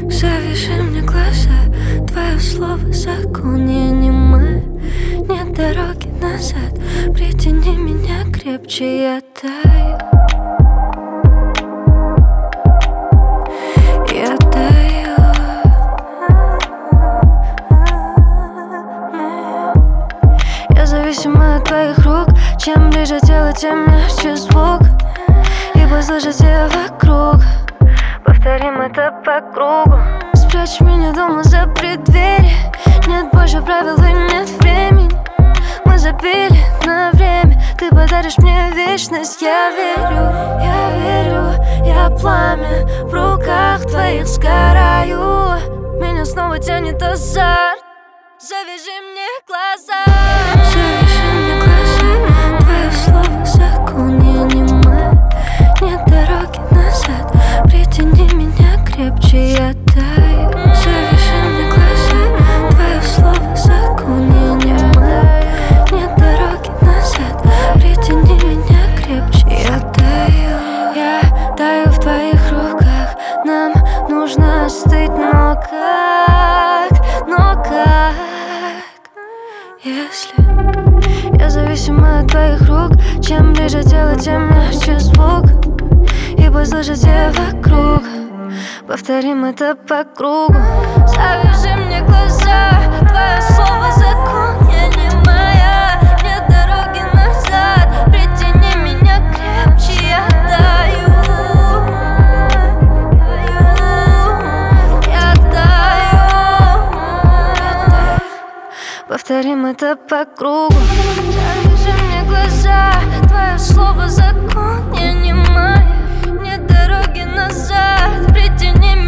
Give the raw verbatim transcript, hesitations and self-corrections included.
Завяжи мне глаза, твое слово закон, я немая. Нет дороги назад, притяни меня крепче, я таю. Я таю. Я зависима от твоих рук. Чем ближе тело, тем мягче звук. Ибо слышать тебя вокруг. Повторим это по кругу. Спрячь меня дома за преддверие. Нет больше правил и нет времени. Мы забили на время. Ты подаришь мне вечность. Я верю, я верю. Я пламя в руках твоих сгораю. Меня снова тянет азарт. Завяжи мне глаза. Завяжи мне глаза. Твое слово закон, я немая. Нет дороги назад, притяни меня крепче, я таю. Завяжи мне глаза. Твое слово закон, я немая. Нет дороги назад, притяни меня крепче, я таю. Я таю в твоих руках. Нам нужно остыть, но как? Но как? Если я зависима от твоих рук. Чем ближе тело, тем мягче звук. Ибо слышать тебя вокруг. Повторим это по кругу. Завяжи мне глаза. Твое слово закон, я немая. Нет дороги назад, притяни меня крепче, я таю. Я таю. Повторим это по кругу. Завяжи мне глаза. Твое слово закон, я немая. Нет дороги назад, притяни меня.